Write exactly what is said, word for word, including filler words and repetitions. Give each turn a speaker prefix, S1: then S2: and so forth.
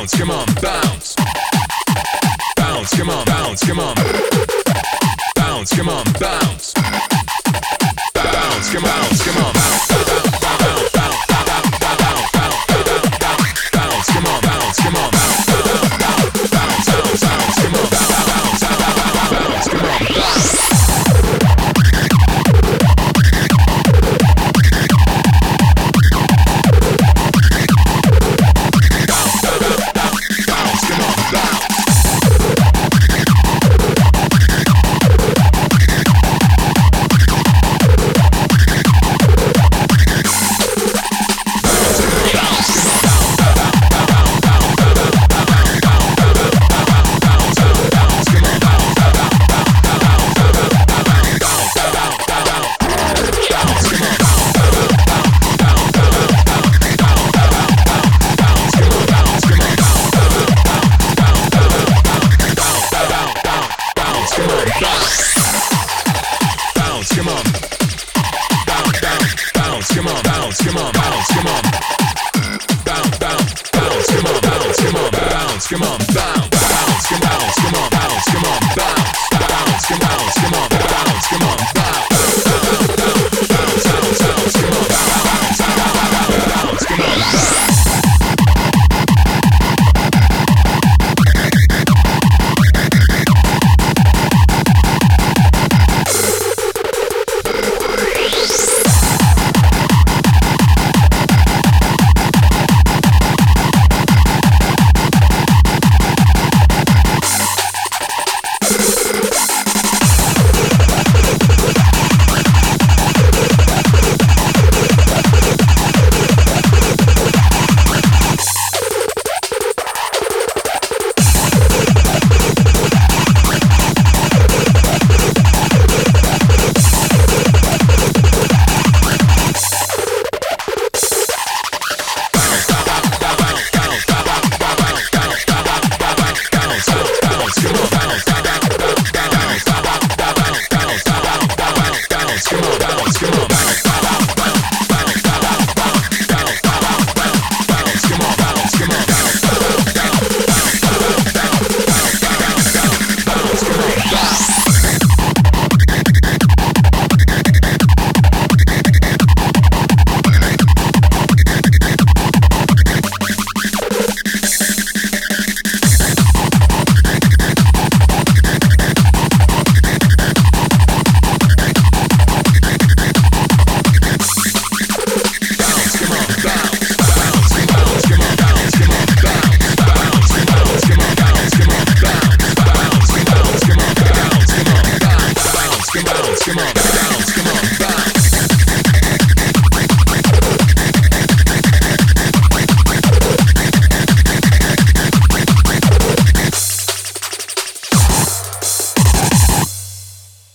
S1: bounce, come on, bounce. Bounce, come on, bounce, come on. Bounce, come on, bounce. Bounce, come on, bounce, come on, bounce. Bounce, come on, bounce, come on, bounce. Bounce, bounce, bounce, come on, bounce, bounce, come on, bounce. Bounce, come on, bounce, come on, bounce, come on, bounce, come on.